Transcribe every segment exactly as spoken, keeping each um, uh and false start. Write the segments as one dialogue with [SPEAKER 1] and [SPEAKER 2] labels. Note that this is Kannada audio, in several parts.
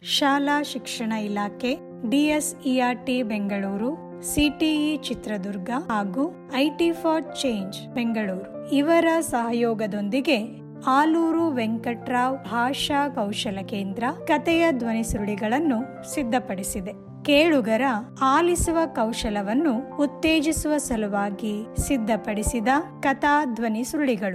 [SPEAKER 1] ಶಾಲಾ ಶಿಕ್ಷಣ ಇಲಾಖೆ, ಡಿಎಸ್ಇಆರ್ಟಿ ಬೆಂಗಳೂರು, ಸಿಟಿಇ ಚಿತ್ರದುರ್ಗ ಹಾಗೂ ಐಟಿ ಫಾರ್ ಚೇಂಜ್ ಬೆಂಗಳೂರು ಇವರ ಸಹಯೋಗದೊಂದಿಗೆ ಆಲೂರು ವೆಂಕಟ್ರಾವ್ ಭಾಷಾ ಕೌಶಲ ಕೇಂದ್ರ ಕಥೆಯ ಧ್ವನಿ ಸುರುಳಿಗಳನ್ನು ಸಿದ್ಧಪಡಿಸಿದೆ. ಕೇಳುಗರ ಆಲಿಸುವ ಕೌಶಲವನ್ನು ಉತ್ತೇಜಿಸುವ ಸಲುವಾಗಿ ಸಿದ್ಧಪಡಿಸಿದ ಕಥಾ ಧ್ವನಿ ಸುರುಳಿಗಳು.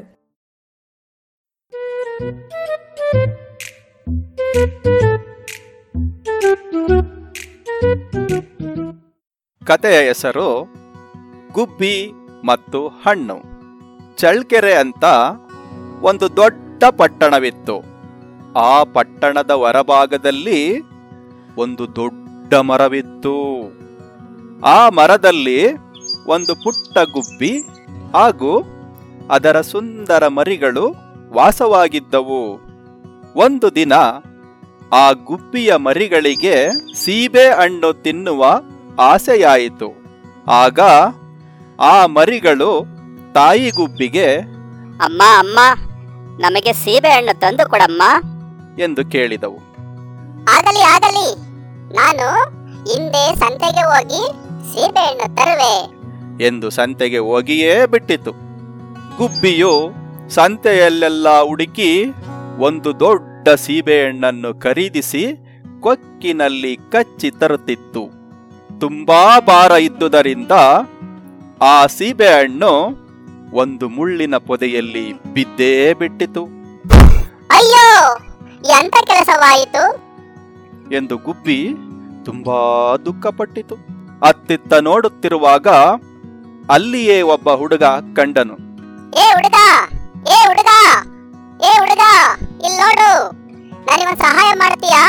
[SPEAKER 2] ಕಥೆಯ ಹೆಸರು ಗುಬ್ಬಿ ಮತ್ತು ಹಣ್ಣು. ಚಳ್ಳಕೆರೆ ಅಂತ ಒಂದು ದೊಡ್ಡ ಪಟ್ಟಣವಿತ್ತು. ಆ ಪಟ್ಟಣದ ಹೊರಭಾಗದಲ್ಲಿ ಒಂದು ದೊಡ್ಡ ಮರವಿತ್ತು. ಆ ಮರದಲ್ಲಿ ಒಂದು ಪುಟ್ಟ ಗುಬ್ಬಿ ಹಾಗೂ ಅದರ ಸುಂದರ ಮರಿಗಳು ವಾಸವಾಗಿದ್ದವು. ಒಂದು ದಿನ ಆ ಗುಬ್ಬಿಯ ಮರಿಗಳಿಗೆ ಸೀಬೆ ಹಣ್ಣು ತಿನ್ನುವ ಆಸೆಯಾಯಿತು. ಆಗ ಆ ಮರಿಗಳು ತಾಯಿ ಗುಬ್ಬಿಗೆ,
[SPEAKER 3] ಅಮ್ಮ ಅಮ್ಮ ನಮಗೆ ಸೀಬೆ ಹಣ್ಣು ತಂದು ಕೊಡಮ್ಮ
[SPEAKER 2] ಎಂದು ಕೇಳಿದವು.
[SPEAKER 3] ಆಗಲಿ ಆಗಲಿ, ನಾನು ಹಿಂದೆ ಸಂತೆಗೆ ಹೋಗಿ ಸೀಬೆ ಹಣ್ಣು ತರುವೆ
[SPEAKER 2] ಎಂದು ಸಂತೆಗೆ ಹೋಗಿಯೇ ಬಿಟ್ಟಿತು. ಗುಬ್ಬಿಯು ಸಂತೆಯಲ್ಲೆಲ್ಲ ಹುಡುಕಿ ಒಂದು ದೊಡ್ಡ ಸೀಬೆಹಣ್ಣನ್ನು ಖರೀದಿಸಿ ಕೊಕ್ಕಿನಲ್ಲಿ ಕಚ್ಚಿ ತರುತ್ತಿತ್ತು. ತುಂಬಾ ಭಾರ ಇದ್ದುದರಿಂದ ಆ ಸೀಬೆಹಣ್ಣು ಒಂದು ಮುಳ್ಳಿನ ಪೊದೆಯಲ್ಲಿ ಬಿದ್ದೇ ಬಿಟ್ಟಿತು.
[SPEAKER 3] ಅಯ್ಯೋ, ಎಂತ ಕೆಲಸವಾಯಿತು
[SPEAKER 2] ಎಂದು ಗುಬ್ಬಿ ತುಂಬಾ ದುಃಖಪಟ್ಟಿತು. ಅತ್ತಿತ್ತ ನೋಡುತ್ತಿರುವಾಗ ಅಲ್ಲಿಯೇ ಒಬ್ಬ ಹುಡುಗ ಕಂಡನು.
[SPEAKER 3] ಏ ಹುಡುಗ, ಏ ಹುಡುಗ, ಏ ಹುಡುಗ, ಇಲ್ಲಿ ನೋಡು, ನನಗೊಂದು ಸಹಾಯ ಮಾಡ್ತೀಯಾ?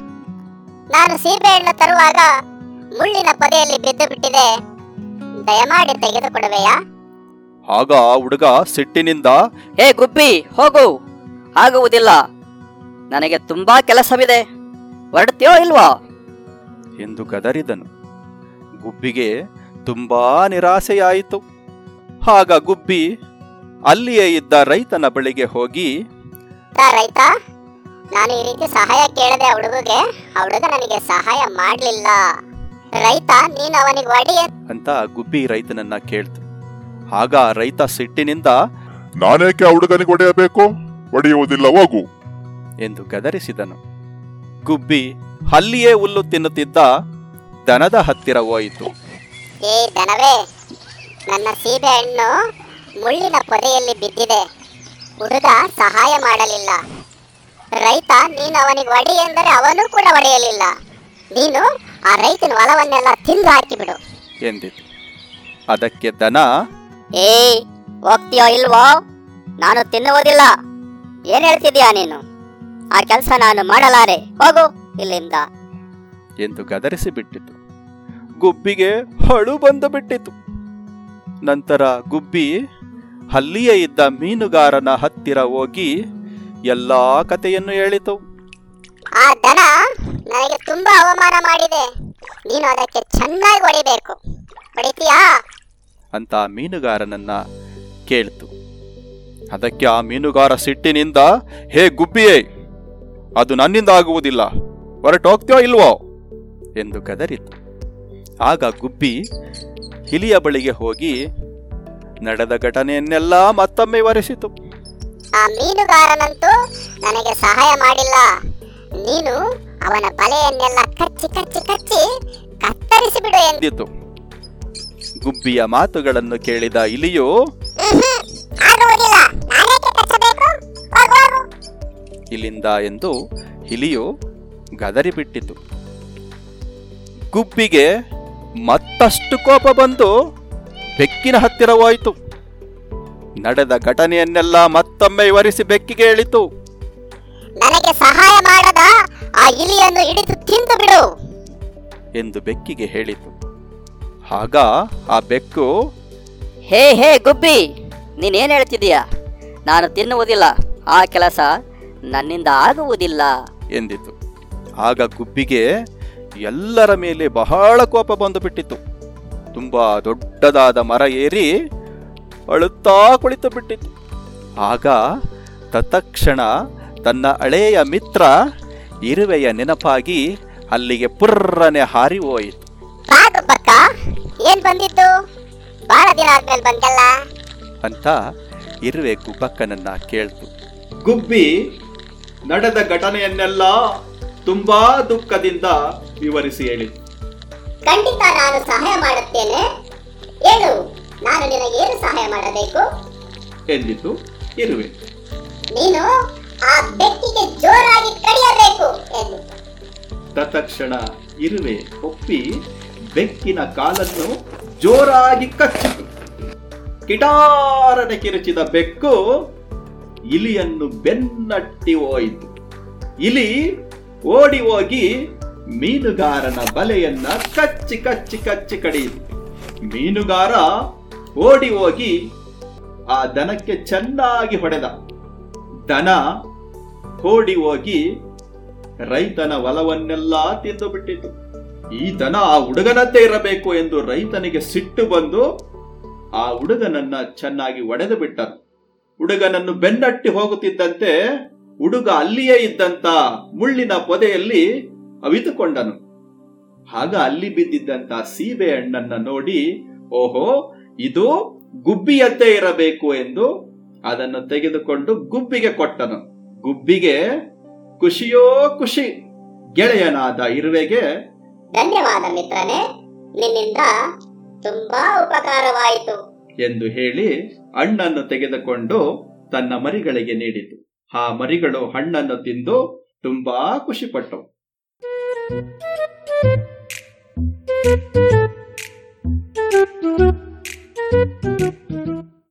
[SPEAKER 3] ನಾನು ಸೀಬೆ ಹಣ್ಣು ತರುವಾಗ ಮುಳ್ಳಿನ ಪೊದೆಯಲ್ಲಿ ಬಿದ್ದು ಬಿಟ್ಟಿದೆ, ದಯಮಾಡಿ ತೆಗೆದುಕೊಡುವೆಯಾ?
[SPEAKER 2] ಆಗ ಹುಡುಗ ಸಿಟ್ಟಿನಿಂದ,
[SPEAKER 4] ಏ ಗುಬ್ಬಿ, ಹೋಗು, ಆಗುವುದಿಲ್ಲ, ನನಗೆ ತುಂಬಾ ಕೆಲಸವಿದೆ, ಹೊರಡ್ತೀಯೋ ಇಲ್ವಾ
[SPEAKER 2] ಎಂದು ಗದರಿದನು. ಗುಬ್ಬಿಗೆ ತುಂಬಾ ನಿರಾಸೆಯಾಯಿತು. ಆಗ ಗುಬ್ಬಿ ಅಲ್ಲಿಯೇ ಇದ್ದ ರೈತನ ಬಳಿಗೆ ಹೋಗಿ,
[SPEAKER 3] ರೈತ, ನಾನು ಈ ರೀತಿ ಸಹಾಯ ಕೇಳದೆ ಆ ಹುಡುಗಗೆ, ಆ ಹುಡುಗ ನನಗೆ ಸಹಾಯ ಮಾಡ್ಲಿಲ್ಲ, ರೈತ ನೀನು ಅವನಿಗೆ ಹೊಡಿ
[SPEAKER 2] ಅಂತ ಗುಬ್ಬಿ ರೈತನನ್ನ ಕೇಳ್ತು. ಆಗ ರೈತ ಸಿಟ್ಟಿನಿಂದ,
[SPEAKER 5] ನಾನೇಕೆ ಆ ಹುಡುಗನಿಗೆ ಹೊಡೆಯಬೇಕು? ಹೊಡೆಯುವುದಿಲ್ಲ, ಹೋಗು
[SPEAKER 2] ಎಂದು ಗದರಿಸಿದನು. ಗುಬ್ಬಿ ಅಲ್ಲಿಯೇ ಹುಲ್ಲು ತಿನ್ನುತ್ತಿದ್ದ ದನದ ಹತ್ತಿರ ಹೋಯಿತು.
[SPEAKER 3] ಏ ದನವೇ, ನನ್ನ ಸೀಬೆ ಹಣ್ಣು ಮುಳ್ಳಿನ ಪೊದೆಯಲ್ಲಿ ಬಿದ್ದಿದೆ, ಹುಡುಗ ಸಹಾಯ ಮಾಡಲಿಲ್ಲ, ರೈತ ನೀನು ಅವನಿಗೆ ಹೊಡಿ ಎಂದರೆ ಅವನು ಕೂಡ ಹೊಡೆಯಲಿಲ್ಲ, ನೀನು ಆ ರೈತನ ಹೊಲವನ್ನೆಲ್ಲ ತಿಂದು ಹಾಕಿಬಿಡು
[SPEAKER 2] ಎಂದಿತು. ಅದಕ್ಕೆ ದನ,
[SPEAKER 3] ಏ ಹೋಗ್ತೀಯೋ ಇಲ್ವೋ? ನಾನು ತಿನ್ನುವುದಿಲ್ಲ, ಏನ್ ಹೇಳ್ತಿದ್ಯಾ ನೀನು? ಆ ಕೆಲಸ ನಾನು ಮಾಡಲಾರೆ, ಹೋಗು ಇಲ್ಲಿಂದ
[SPEAKER 2] ಎಂದು ಗದರಿಸಿ ಬಿಟ್ಟಿತು. ಗುಬ್ಬಿಗೆ ಹಳು ಬಂದು ಬಿಟ್ಟಿತು. ನಂತರ ಗುಬ್ಬಿ ಅಲ್ಲಿಯೇ ಇದ್ದ ಮೀನುಗಾರನ ಹತ್ತಿರ ಹೋಗಿ ಎಲ್ಲಾ ಕಥೆಯನ್ನು ಹೇಳಿತು.
[SPEAKER 3] ಆ ದನ ನನಗೆ ತುಂಬಾ ಅವಮಾನ ಮಾಡಿದೆ, ನೀನು ಅದಕ್ಕೆ ಚೆನ್ನಾಗಿ ಹೊಡಿಬೇಕು, ಹೊಡಿತೀಯಾ
[SPEAKER 2] ಅಂತ ಮೀನುಗಾರನನ್ನ ಕೇಳ್ತು. ಅದಕ್ಕೆ ಆ ಮೀನುಗಾರ ಸಿಟ್ಟಿನಿಂದ, ಹೇ ಗುಬ್ಬಿಯೇ, ಅದು ನನ್ನಿಂದ ಆಗುವುದಿಲ್ಲ, ಹೊರಟೋಗ್ತೀಯೋ ಇಲ್ವೋ ಎಂದು ಗದರಿತು. ಆಗ ಗುಬ್ಬಿ ಹಿಲಿಯ ಬಳಿಗೆ ಹೋಗಿ ನಡೆದ ಘಟನೆಯನ್ನೆಲ್ಲ ಮತ್ತೊಮ್ಮೆ ವಿವರಿಸಿತು.
[SPEAKER 3] ಆ ಮೀನುಗಾರನಂತೂ ನನಗೆ ಸಹಾಯ ಮಾಡಿಲ್ಲ, ನೀನು ಅವನ ಬಲೆಯನ್ನೆಲ್ಲ ಕಚ್ಚಿ ಕಚ್ಚಿ ಕಚ್ಚಿ ಕತ್ತರಿಸಿ ಬಿಡು
[SPEAKER 2] ಎಂದಿತು. ಗುಬ್ಬಿಯ ಮಾತುಗಳನ್ನು ಕೇಳಿದ ಇಲಿಯು, ಇಲ್ಲಿಂದ ಎಂದು ಇಲಿಯು ಗದರಿ ಬಿಟ್ಟಿತು. ಗುಬ್ಬಿಗೆ ಮತ್ತಷ್ಟು ಕೋಪ ಬಂದು ಬೆಕ್ಕಿನ ಹತ್ತಿರ ಹೋಯಿತು. ನಡೆದ ಘಟನೆಯನ್ನೆಲ್ಲ ಮತ್ತೊಮ್ಮೆ ವಿವರಿಸಿ ಬೆಕ್ಕಿಗೆ ಹೇಳಿತು.
[SPEAKER 3] ನನಗೆ ಸಹಾಯ ಮಾಡದ ಆ ಇಲಿಯನ್ನು ಹಿಡಿದು ತಿಂದು ಬಿಡು
[SPEAKER 2] ಎಂದು ಬೆಕ್ಕಿಗೆ ಹೇಳಿತು. ಆಗ ಆ ಬೆಕ್ಕು,
[SPEAKER 4] ಹೇ ಹೇ ಗುಬ್ಬಿ, ನೀನೇನು ಹೇಳ್ತಿದೀಯ? ನಾನು ತಿನ್ನುವುದಿಲ್ಲ, ಆ ಕೆಲಸ ನನ್ನಿಂದ ಆಗುವುದಿಲ್ಲ
[SPEAKER 2] ಎಂದಿತು. ಆಗ ಗುಬ್ಬಿಗೆ ಎಲ್ಲರ ಮೇಲೆ ಬಹಳ ಕೋಪ ಬಂದು ಬಿಟ್ಟಿತು. ತುಂಬಾ ದೊಡ್ಡದಾದ ಮರ ಏರಿ ಅಳುತ್ತಾ ಕುಳಿತು ಬಿಟ್ಟಿತು. ಆಗ ತತ್ಕ್ಷಣ ತನ್ನ ಹಳೆಯ ಮಿತ್ರ ಇರುವೆಯ ನೆನಪಾಗಿ ಅಲ್ಲಿಗೆ ಪುರ್ರನೆ ಹಾರಿ ಹೋಯಿತು.
[SPEAKER 3] ಬಾ ಗುಬ್ಬಕ್ಕ, ಏನ್ ಬಂದಿತ್ತು? ಬಹಳ ದಿನ ಆದ್ಮೇಲೆ ಬಂದಲ್ಲ
[SPEAKER 2] ಅಂತ ಇರುವೆ ಗುಬ್ಬಕ್ಕನನ್ನ ಕೇಳ್ತು.
[SPEAKER 6] ಗುಬ್ಬಿ ನಡೆದ ಘಟನೆಯನ್ನೆಲ್ಲ ತುಂಬಾ ದುಃಖದಿಂದ ವಿವರಿಸಿ ಹೇಳಿತು.
[SPEAKER 3] ಖಂಡಿತ ನಾನು ಸಹಾಯ ಮಾಡುತ್ತೇನೆ. ಹೇಳು, ನಾನು ನಿನಗೆ ಏನು ಸಹಾಯ ಮಾಡಬೇಕು
[SPEAKER 6] ಎಂದಿತು ಇರುವೆ.
[SPEAKER 3] ನೀನು ಆ ಬೆಕ್ಕಿಗೆ ಜೋರಾಗಿ ಕಡಿಯಬೇಕು ಎಂದು.
[SPEAKER 6] ತತ್ಕ್ಷಣ ಇರುವೆ ಒಪ್ಪಿ ಬೆಕ್ಕಿನ ಕಾಲನ್ನು ಜೋರಾಗಿ ಕಚ್ಚಿತು. ಕಿಟಾರನೆ ಕಿರುಚಿದ ಬೆಕ್ಕು ಇಲಿಯನ್ನು ಬೆನ್ನಟ್ಟಿ ಹೋಯಿತು. ಇಲಿ ಓಡಿ ಹೋಗಿ ಮೀನುಗಾರನ ಬಲೆಯನ್ನ ಕಚ್ಚಿ ಕಚ್ಚಿ ಕಚ್ಚಿ ಕಡಿಯಿತು. ಮೀನುಗಾರ ಓಡಿ ಹೋಗಿ ಆ ದನಕ್ಕೆ ಚೆನ್ನಾಗಿ ಹೊಡೆದ. ದನ ಓಡಿ ಹೋಗಿ ರೈತನ ಹೊಲವನ್ನೆಲ್ಲ ತಿಂದು ಬಿಟ್ಟಿತು. ಈ ದನ ಆ ಹುಡುಗನಂತೆ ಇರಬೇಕು ಎಂದು ರೈತನಿಗೆ ಸಿಟ್ಟು ಬಂದು ಆ ಹುಡುಗನನ್ನ ಚೆನ್ನಾಗಿ ಒಡೆದು ಬಿಟ್ಟನು. ಹುಡುಗನನ್ನು ಬೆನ್ನಟ್ಟಿ ಹೋಗುತ್ತಿದ್ದಂತೆ ಹುಡುಗ ಅಲ್ಲಿಯೇ ಇದ್ದಂತ ಮುಳ್ಳಿನ ಪೊದೆಯಲ್ಲಿ ಅವಿತುಕೊಂಡನು. ಆಗ ಅಲ್ಲಿ ಬಿದ್ದಿದ್ದಂತ ಸೀಬೆ ಹಣ್ಣನ್ನ ನೋಡಿ, ಓಹೋ, ಇದು ಗುಬ್ಬಿಯಂತೆ ಇರಬೇಕು ಎಂದು ಅದನ್ನು ತೆಗೆದುಕೊಂಡು ಗುಬ್ಬಿಗೆ ಕೊಟ್ಟನು. ಗುಬ್ಬಿಗೆ ಖುಷಿಯೋ ಖುಷಿ. ಗೆಳೆಯನಾದ ಇರುವೆಗೆ,
[SPEAKER 3] ಧನ್ಯವಾದ ಮಿತ್ರನೇ, ನಿನ್ನಿಂದ ತುಂಬಾ ಉಪಕಾರವಾಯಿತು
[SPEAKER 6] ಎಂದು ಹೇಳಿ ಹಣ್ಣನ್ನು ತೆಗೆದುಕೊಂಡು ತನ್ನ ಮರಿಗಳಿಗೆ ನೀಡಿತು. ಆ ಮರಿಗಳು ಹಣ್ಣನ್ನು ತಿಂದು ತುಂಬಾ ಖುಷಿಪಟ್ಟವು.